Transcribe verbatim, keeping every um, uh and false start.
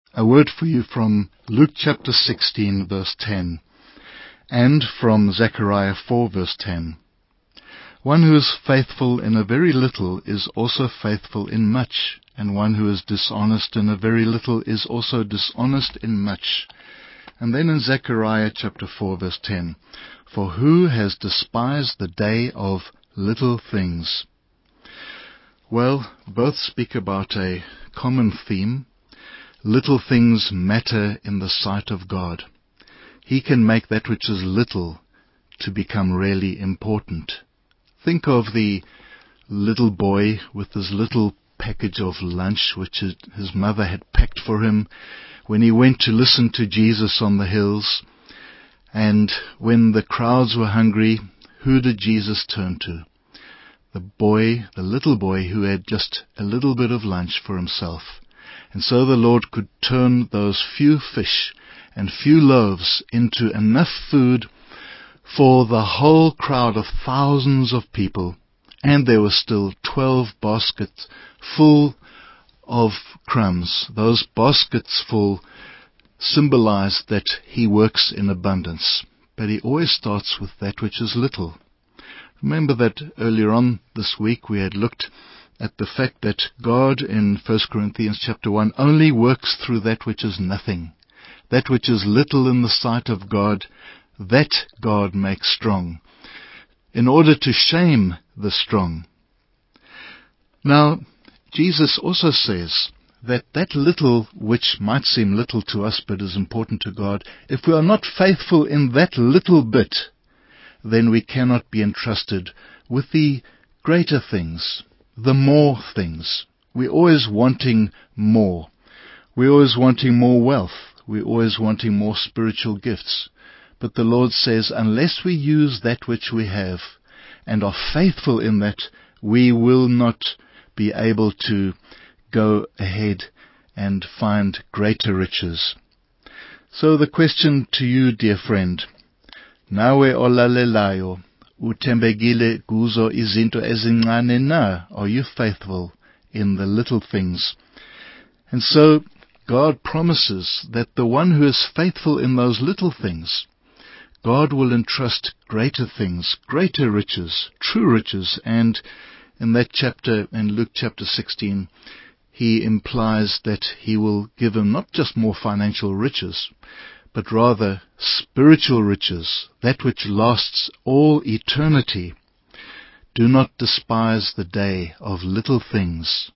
A word for you from Luke chapter sixteen, verse ten, and from Zechariah four, verse ten. One who is faithful in a very little is also faithful in much, and one who is dishonest in a very little is also dishonest in much. And then in Zechariah chapter four, verse ten, for who has despised the day of little things? Well, both speak about a common theme. Little things matter in the sight of God. He can make that which is little to become really important. Think of the little boy with his little package of lunch which his mother had packed for him when he went to listen to Jesus on the hills. And when the crowds were hungry, who did Jesus turn to? The boy, the little boy who had just a little bit of lunch for himself. And so the Lord could turn those few fish and few loaves into enough food for the whole crowd of thousands of people. And there were still twelve baskets full of crumbs. Those baskets full symbolize that He works in abundance. But He always starts with that which is little. Remember that earlier on this week we had looked at the fact that God in First Corinthians chapter one only works through that which is nothing. That which is little in the sight of God, that God makes strong, in order to shame the strong. Now, Jesus also says that that little which might seem little to us but is important to God, if we are not faithful in that little bit, then we cannot be entrusted with the greater things, the more things. We're always wanting more. We're always wanting more wealth. We're always wanting more spiritual gifts. But the Lord says, unless we use that which we have and are faithful in that, we will not be able to go ahead and find greater riches. So the question to you, dear friend, nawe olalelayo, uthembekile kuzo izinto ezincane na? Are you faithful in the little things? And so God promises that the one who is faithful in those little things, God will entrust greater things, greater riches, true riches. And in that chapter, in Luke chapter sixteen, He implies that He will give him not just more financial riches, but rather spiritual riches, that which lasts all eternity. Do not despise the day of little things,